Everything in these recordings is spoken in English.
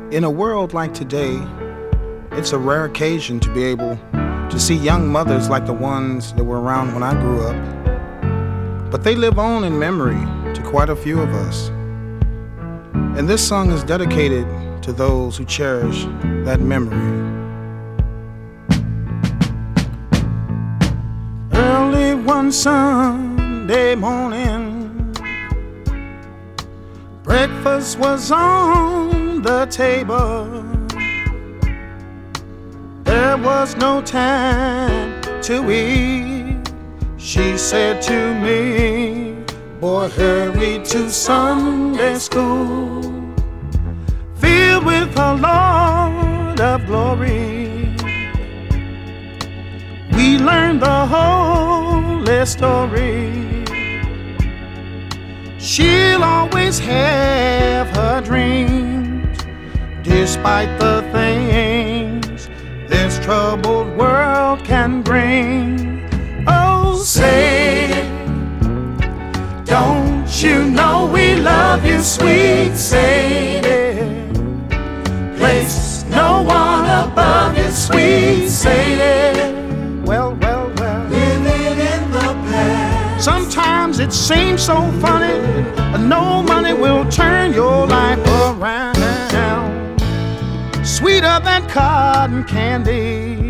In a world like today, it's a rare occasion to be able to see young mothers like the ones that were around when I grew up. But they live on in memory to quite a few of us. And this song is dedicated to those who cherish that memory. Early one Sunday morning, breakfast was on the table. There was no time to eat. She said to me, "Boy, hurry to Sunday school, filled with a Lord of glory. We learned the holy story. She'll always have her dreams, despite the things this troubled world can bring." Oh, say, don't you know we love you, sweet Sadie? Place no one above you, sweet Sadie. Well, living in the past. Sometimes it seems so funny, no money will turn your life around. Sweeter than cotton candy,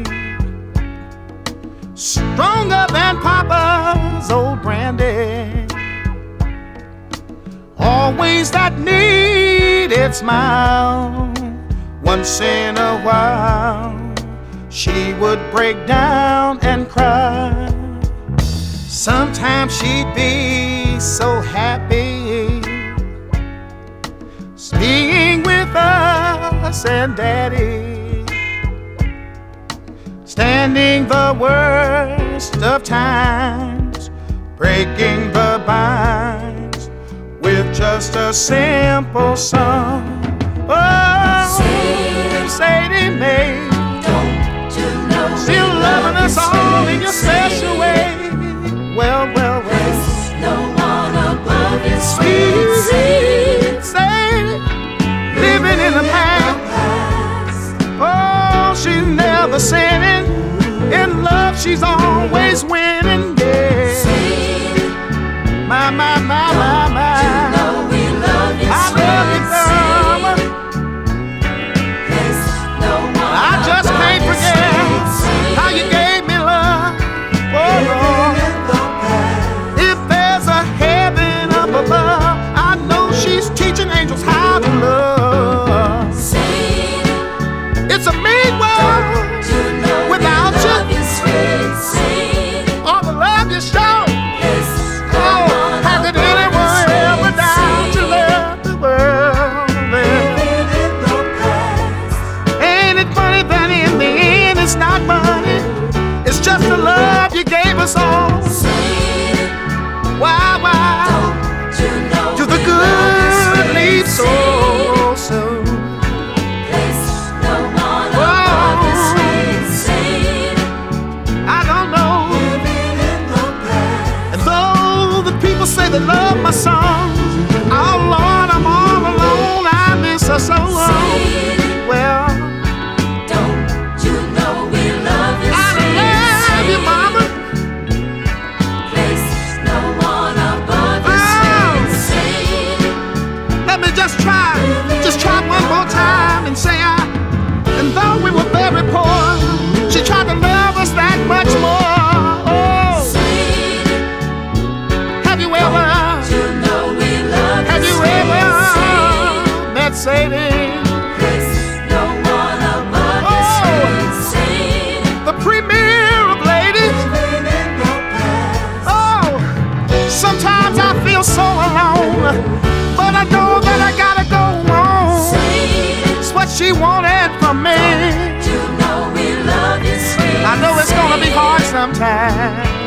stronger than Papa's old brandy. Always that needed smile. Once in a while, she would break down and cry. Sometimes she'd be so happy, being with us and Daddy, standing the worst of times, breaking the binds with just a simple song. Oh, Sadie Mae, don't you know still loving us all in your special way. Well, there's no one above you, sweet sweet Sadie, living in the past. Oh, she's never sinning. In love, she's always winning. Yeah. Sadie, My. you know we love you, I love you, girl. There's no one I just above can't you, forget sweet how you gave me love. Oh, Lord. If there's a heaven up above, I know she's teaching angels how to love. Sadie, It's a mean world you know without we you. love you, sweet Sadie. All the love you show. There's no Oh, one how could above anyone you, ever sweet doubt to Sadie. love the world? Living in the past. Ain't it funny that in the end it's not money? It's just the love you gave us all. Sadie, Why? don't you know To the we love you, good sweet lead Sadie. so. There's no one Whoa. above you, sweet Sadie. I don't know. Living in the past. And though the people say they love my song, oh Lord, I'm all alone. I miss her so. Sadie, Well, don't you know we love you, I sweet love you, Sadie. mama. There's no one above you, Oh. sweet Sadie. Let me just try one more time and say and though we were very poor, she tried to love us that much more. Oh, Sadie, have you ever, you know we love you, have you sweet ever Sadie. met Sadie? There's no one above you, Oh. sweet Sadie. The premier of ladies. Living in the past. Oh, sometimes I feel so alone, but I know that I gotta go on. Sadie, It's what she wanted from me. you know we love you, sweet I know it's gonna be Sadie. hard sometimes.